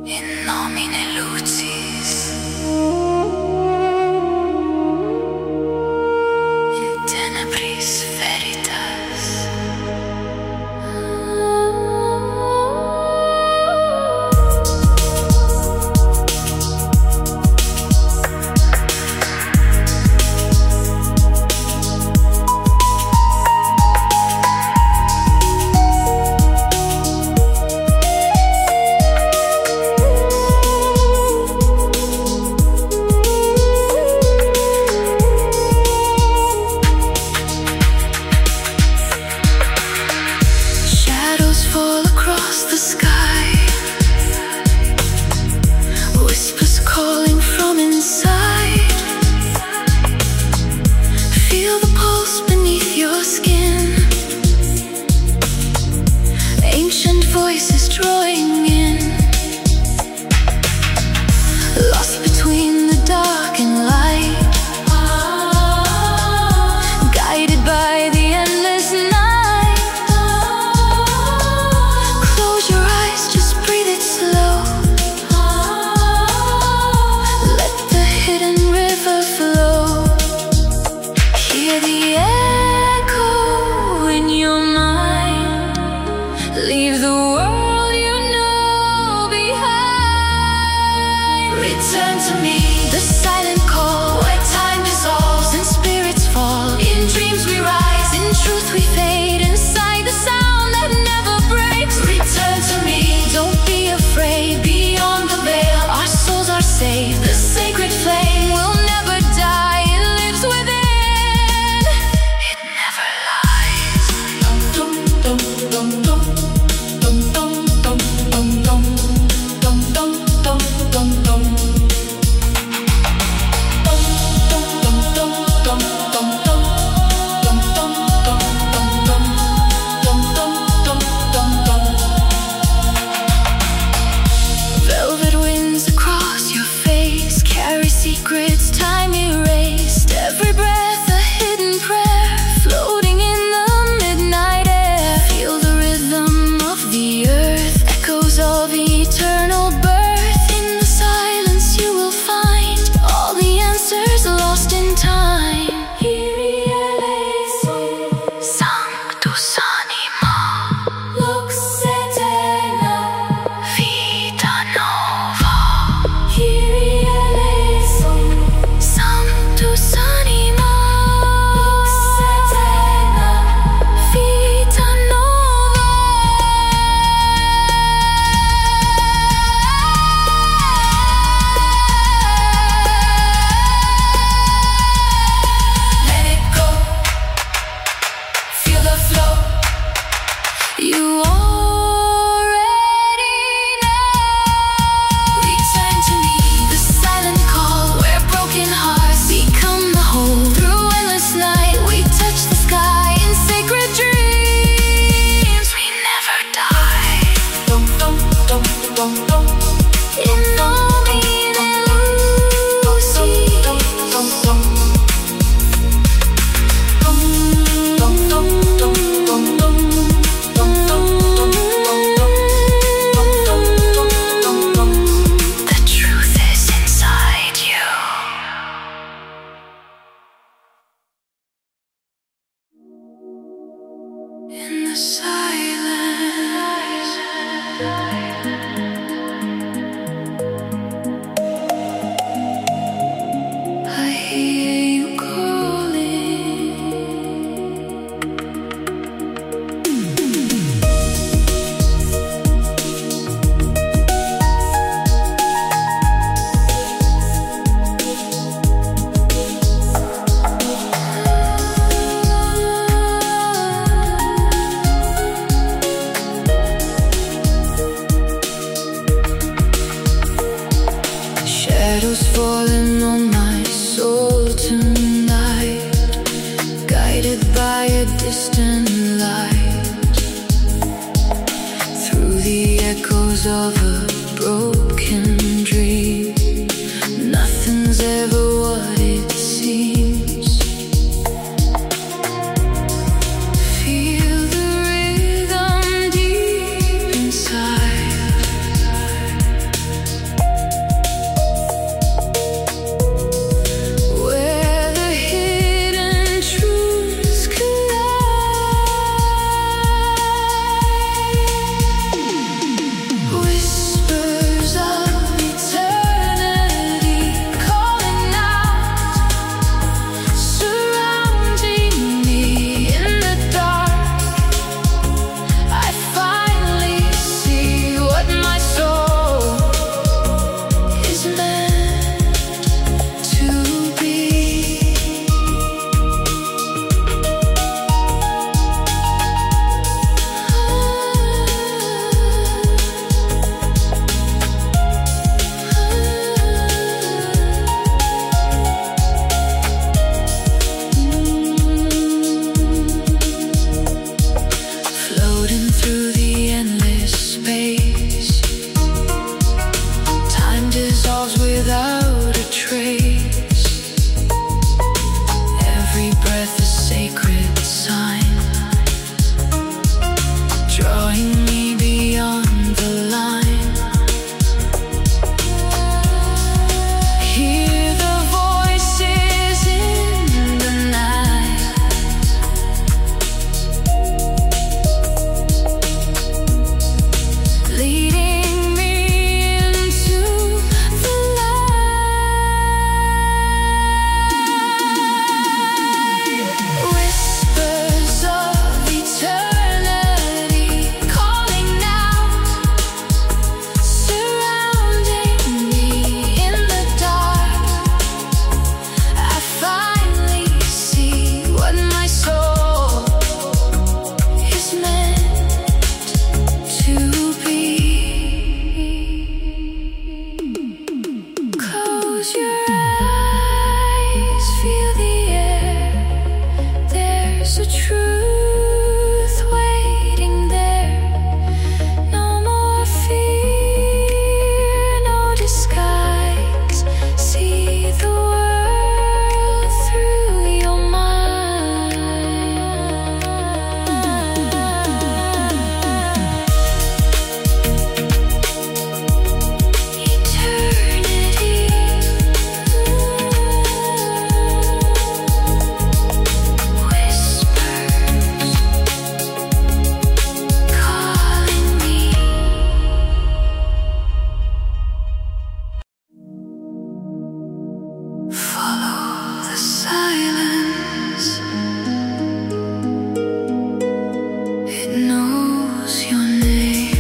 in nomine Lucis, in tenebris veritas. leading me into the light. Whispers of eternity calling out, surrounding me in the dark. I finally see what my soul is meant to be. Close your eyes, feel the air. There's a truth waiting there. No more fear, no disguise. See the world through your mind. Eternity. Whispers calling me. Follow the silence. It knows your name.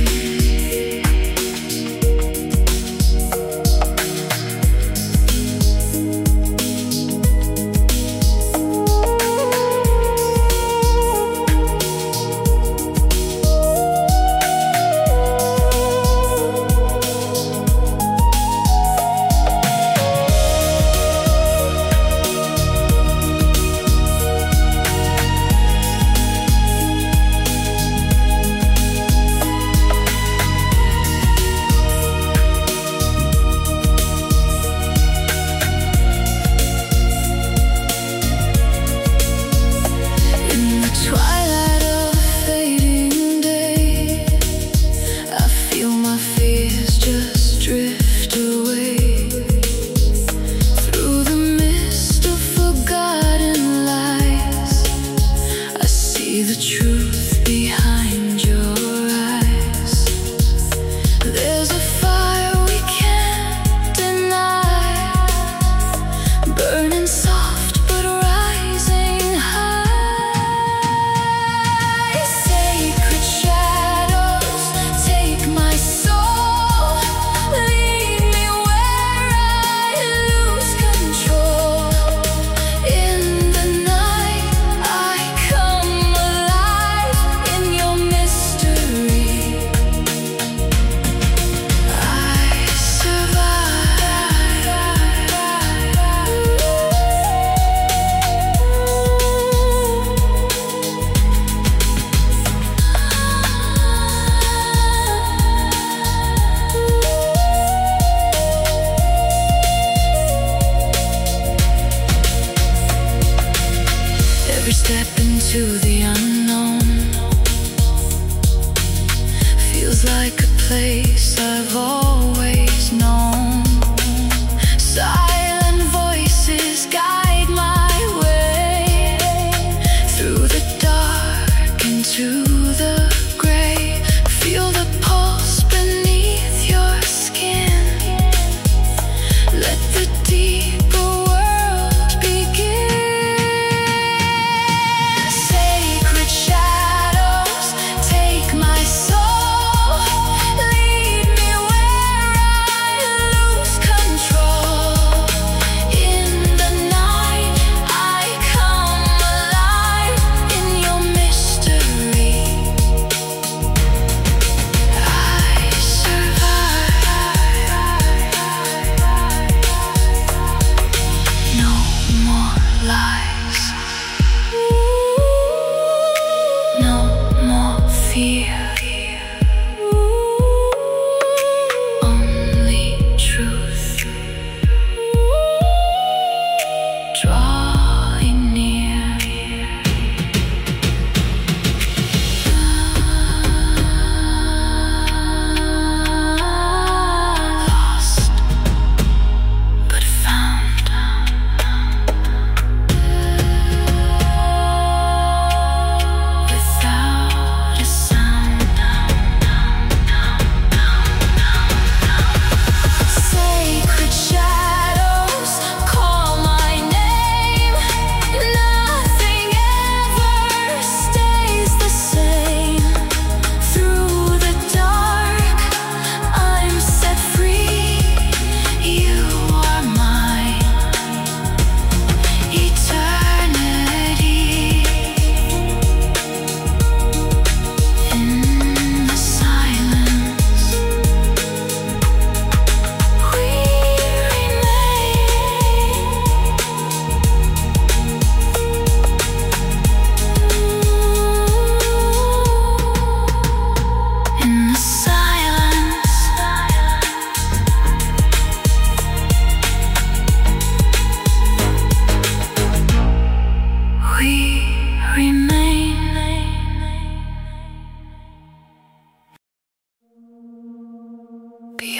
In the twilight of a fading day, I feel my fears just drift away. Through the mist of forgotten lies, I see the truth behind your eyes. There's a fire we can't deny, burning soft but rising high. Sacred shadows take my soul, lead me where I lose control. In the night I come alive in your mystery. I Every step into the unknown feels like a place I've always known. Silent voices guide my way through the dark into the gray. Feel the pulse beneath your skin. Let the deeper world begin. Say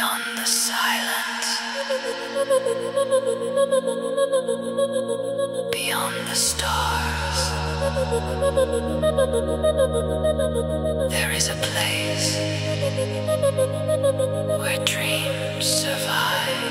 beyond the silence, beyond the stars, there is a place where dreams survive.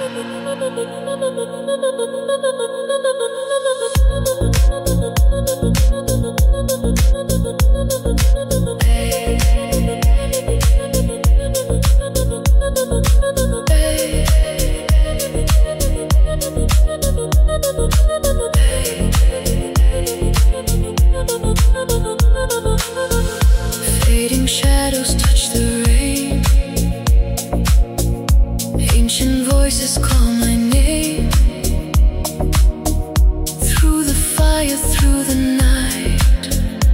Fading shadows touch the rain. Ancient voices call my name. Through the fire, through the night,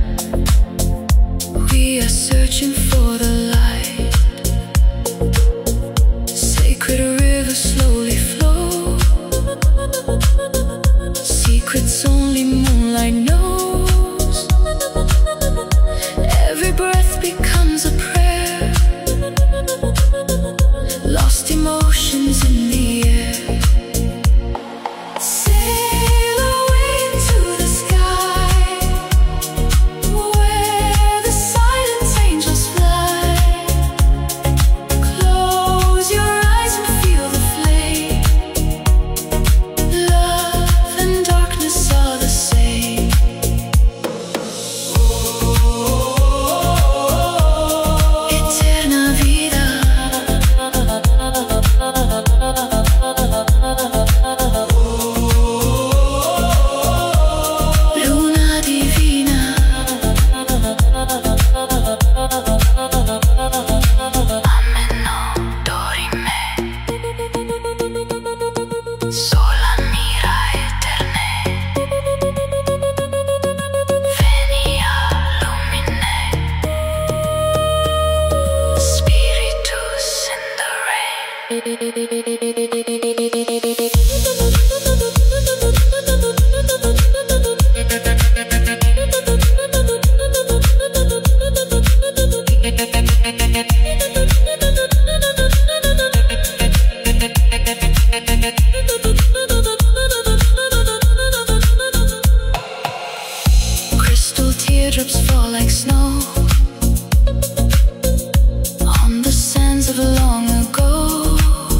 we are searching for the light. Sacred rivers slowly flow. Secrets only moonlight knows. Every breath becomes a prayer. Lost emotions in the air. Sail away into the sky, where the silent angels fly. Close your eyes and feel the flame. Love and darkness are the same. Eterna vida. Luna divina. Ameno dorime. Sola mira eterne. Venia lumine. Spiritus in the crystal teardrops fall like snow on the sands of long ago.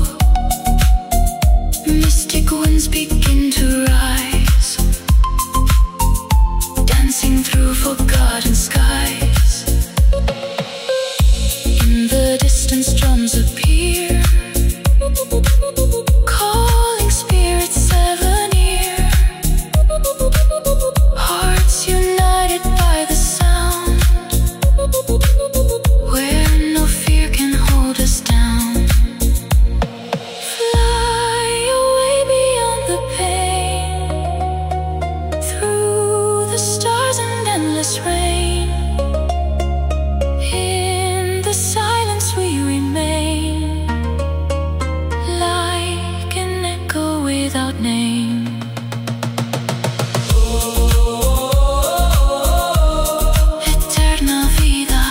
Mystic winds begin to rise, dancing through forgotten skies. In the distance drums appear, calling spirits ever near. Hearts united by the sound, where no fear can hold us down. Fly away beyond the pain, through the stars and endless rain. In the silence we remain, like an echo without name. Eterna vida.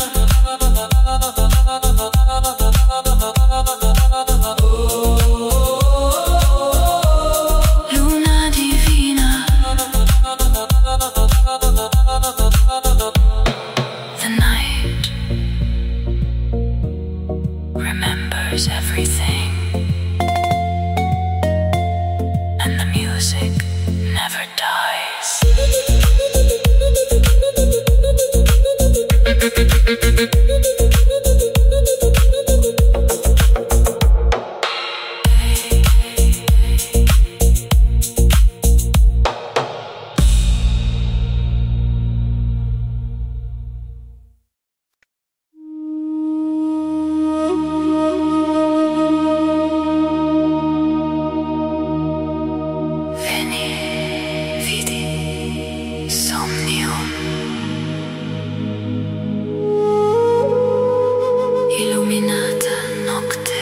Luna divina. The night remembers everything, and the music never dies. Veni, vidi, somnium. Illuminata nocte.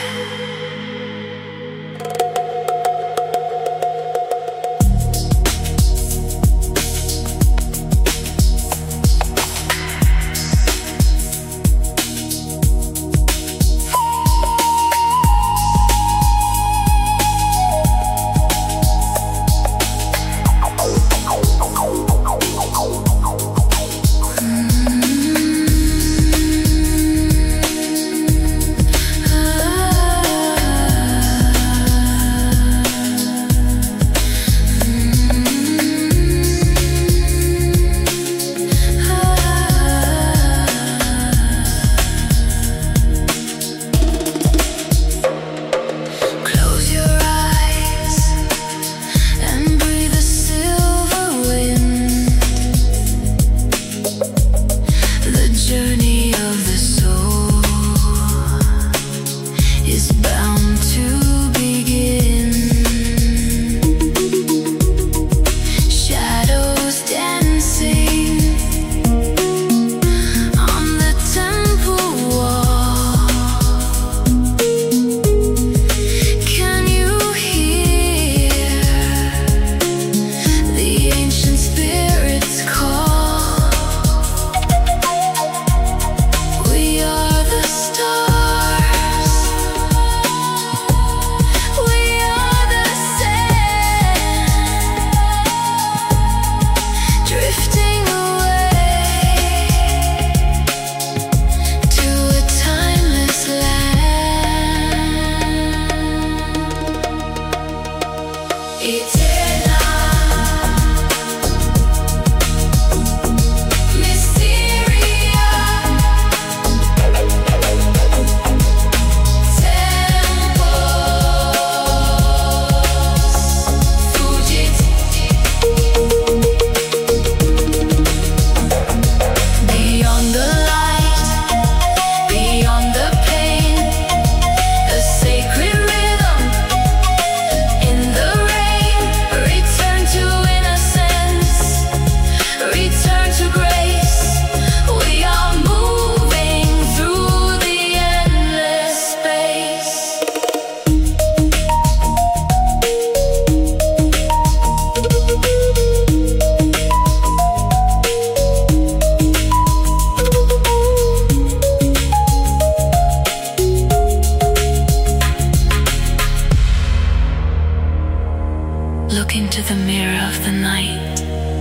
Look into the mirror of the night.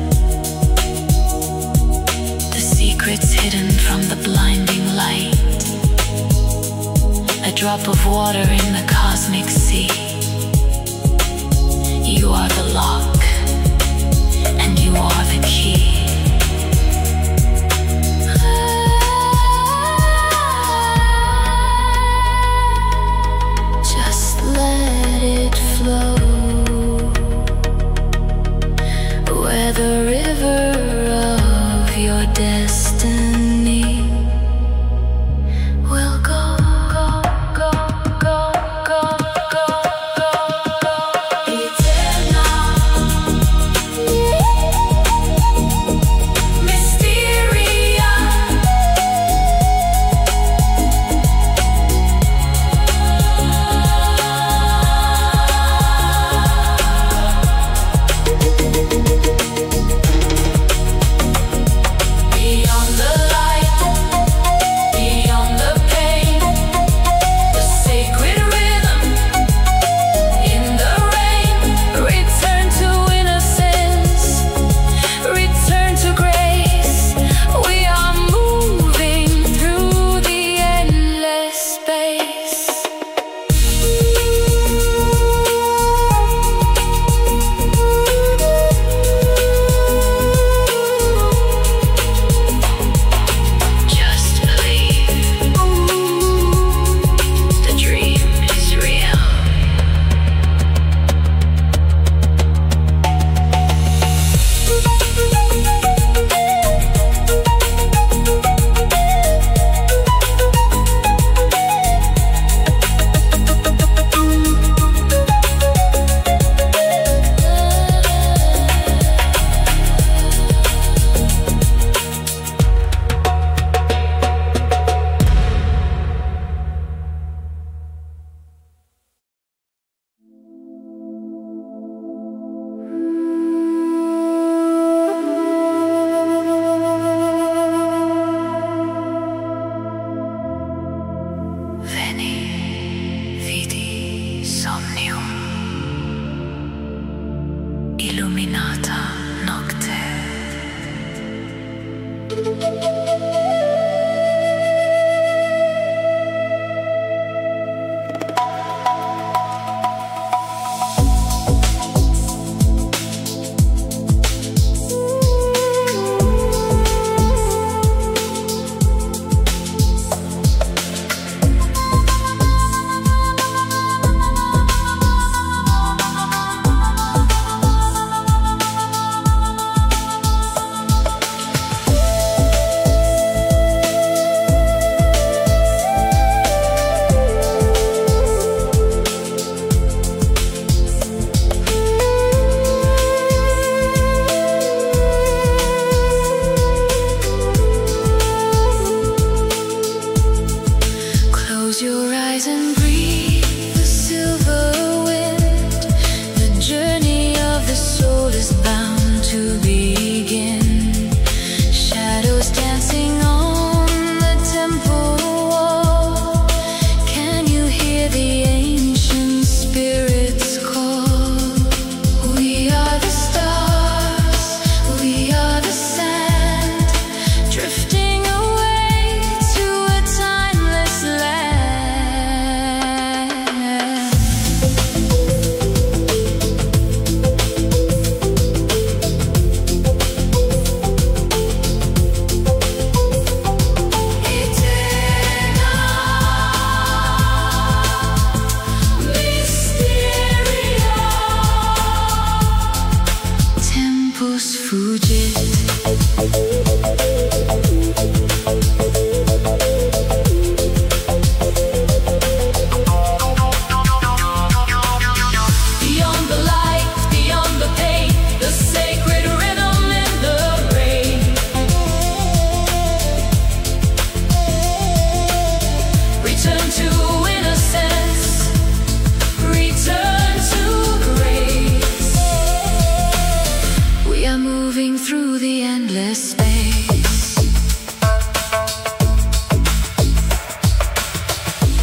The secrets hidden from the blinding light. A drop of water in the cosmic sea. You are the lock, and you are the key. Just let it flow where the river of your destiny will go.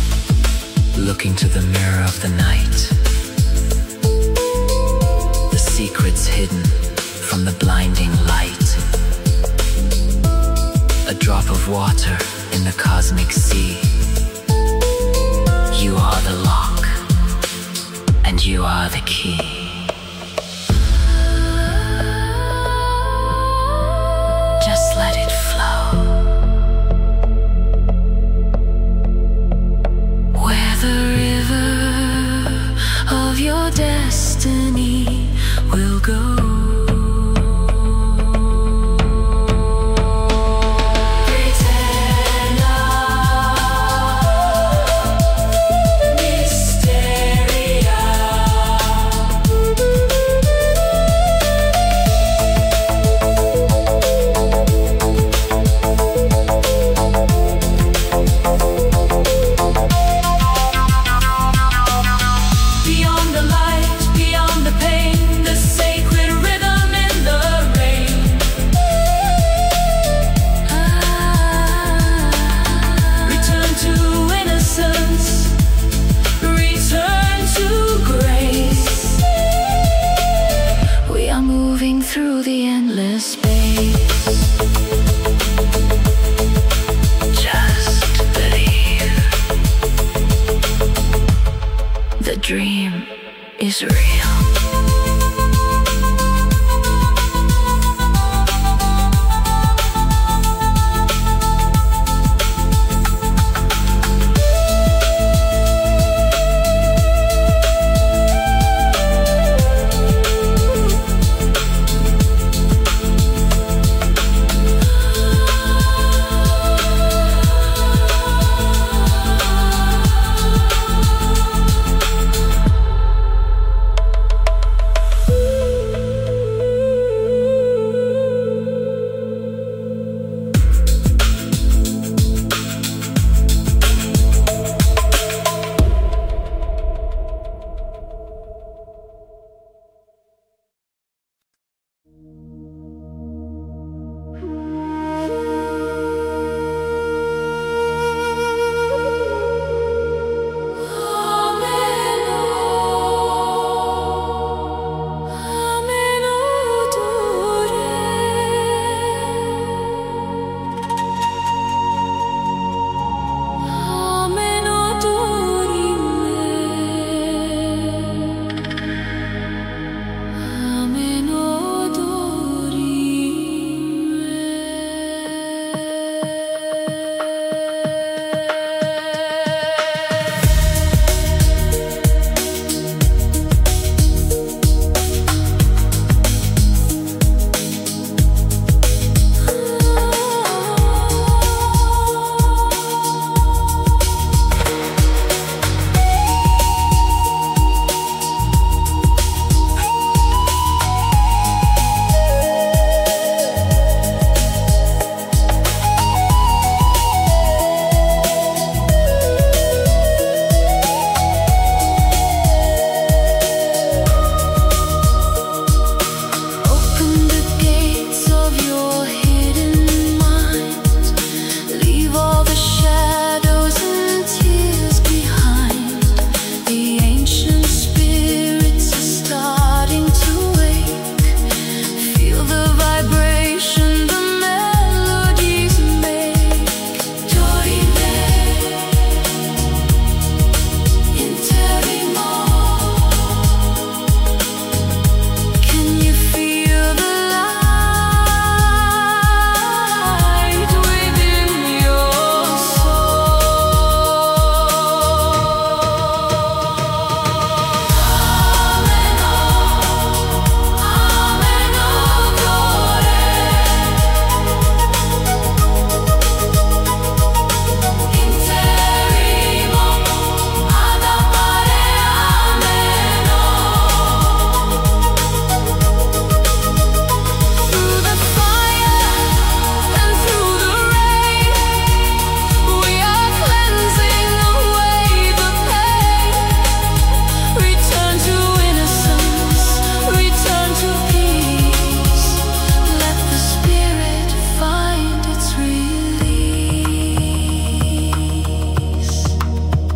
Look into the mirror of the night. The secrets hidden from the blinding light. A drop of water in the cosmic sea. You are the lock, and you are the key. Just let it flow. Where the river of your destiny will go. Dream is real.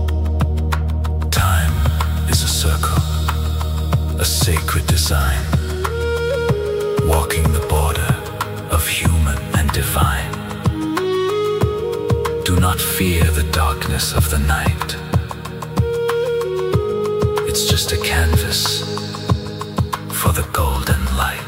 sacred design. walking the border of human and divine. Do not fear the darkness of the night. It's just a canvas for the golden light.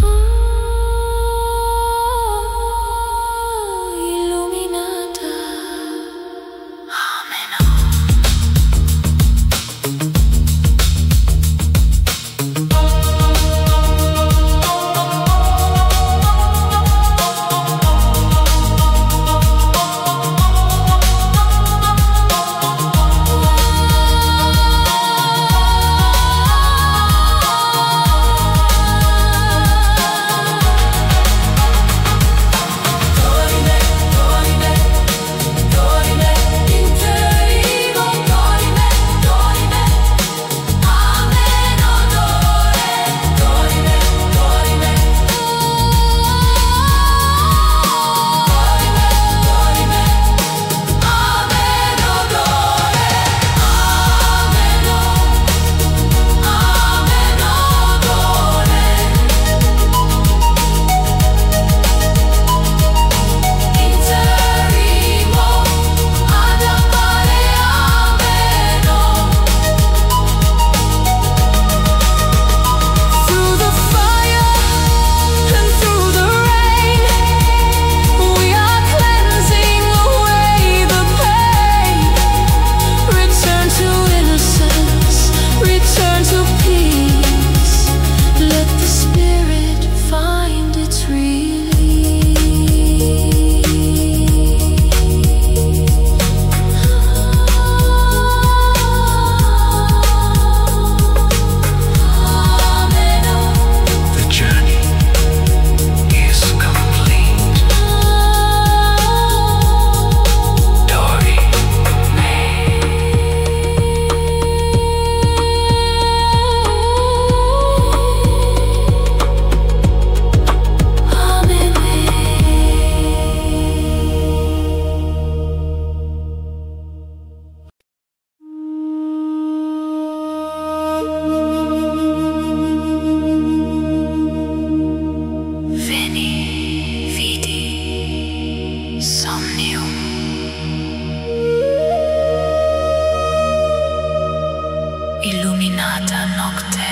Illuminata nocte.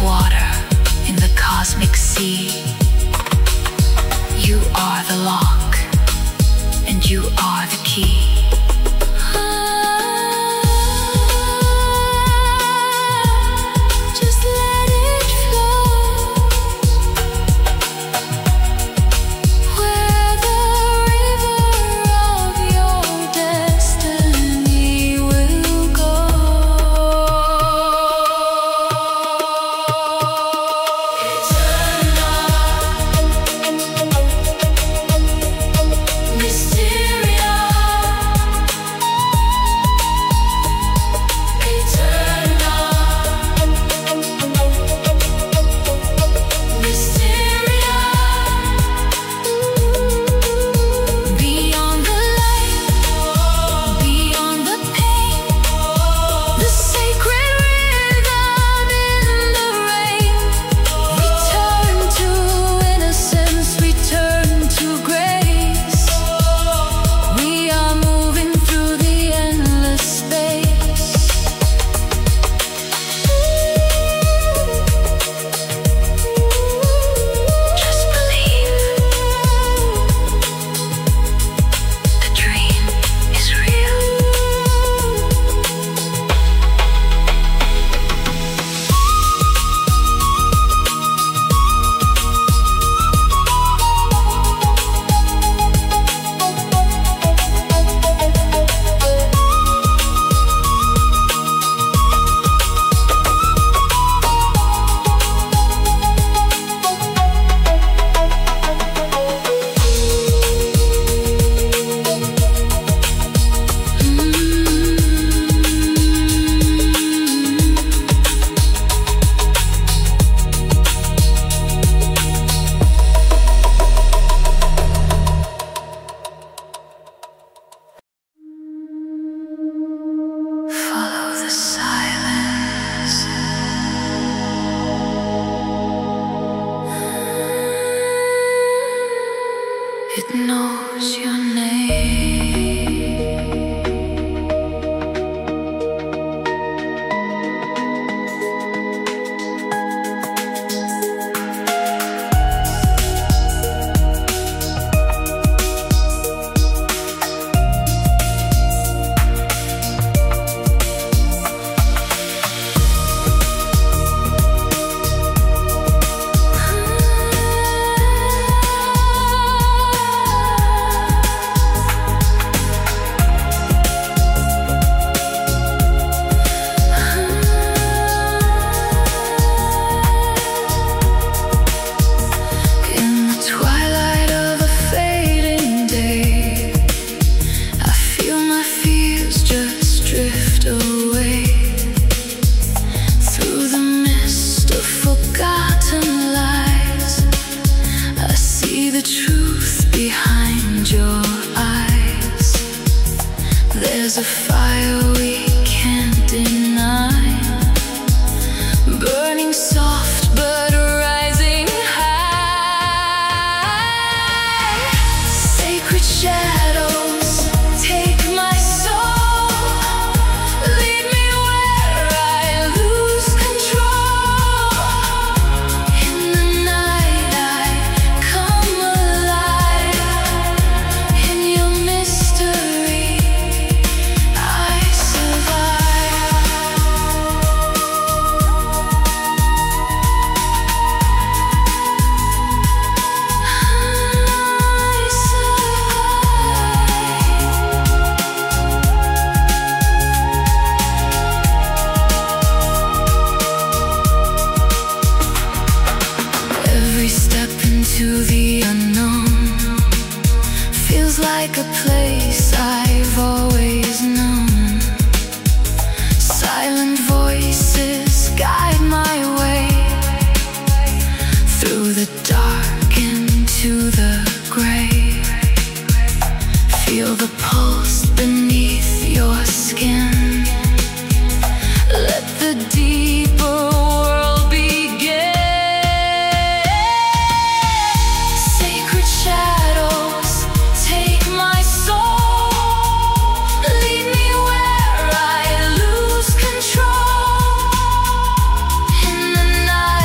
water in the cosmic sea. You are the lock, and you are the key. It knows your name. There's a fire we can't deny, burning soft but rising high. Sacred shadows, take my soul, lead me where I lose control. In the night I come alive, in your mystery I survive. Every step into the unknown feels like a place I've always known. Silent voices guide my way through the dark into the gray. Feel the pulse beneath your skin. Let the deeper world begin. Sacred shadows, take my soul, lead me where I lose control. In the night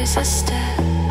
a step.